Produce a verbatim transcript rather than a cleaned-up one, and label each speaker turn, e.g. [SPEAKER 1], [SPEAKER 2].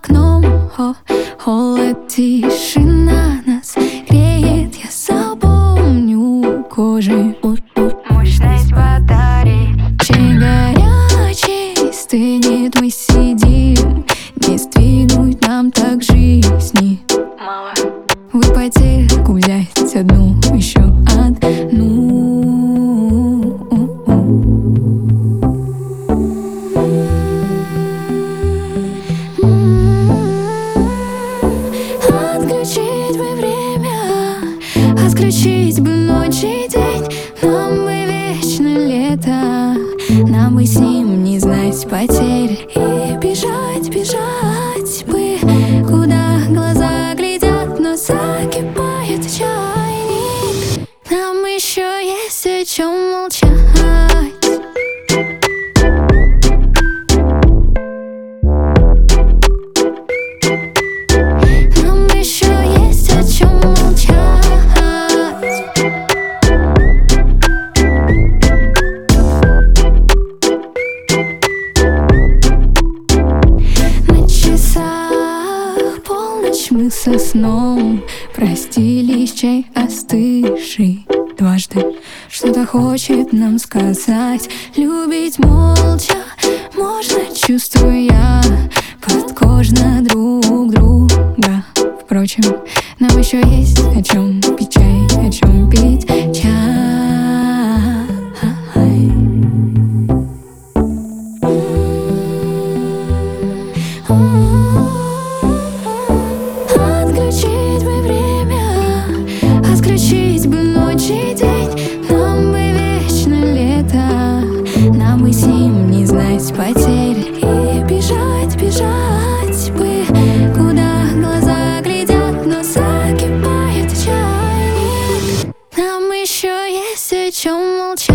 [SPEAKER 1] окном, о, холод, тишина нас греет. Я запомню кожей мощность батареи. Чей горячий стынет, мы сидим. Не сдвинуть нам так жизни мало. В ипотеку взять одну, еще одну. Отключить бы время, отключить бы ночь и день. Нам бы вечно лето, нам бы с ним не знать потерь. И бежать, бежать бы, куда глаза глядят, но закипает чайник. Нам еще есть о чем молчать. Мы со сном простились, чай остывший дважды. Что-то хочет нам сказать. Любить молча можно, чувствуя подкожно друг друга. Впрочем, нам еще есть о чем пить чай, о чем пить чай. Отключить бы время, отключить бы ночь и день. Нам бы вечно лето, нам бы с ним не знать потерь. И бежать, бежать бы, куда глаза глядят, но закипает чайник. Нам еще есть о чем молчать.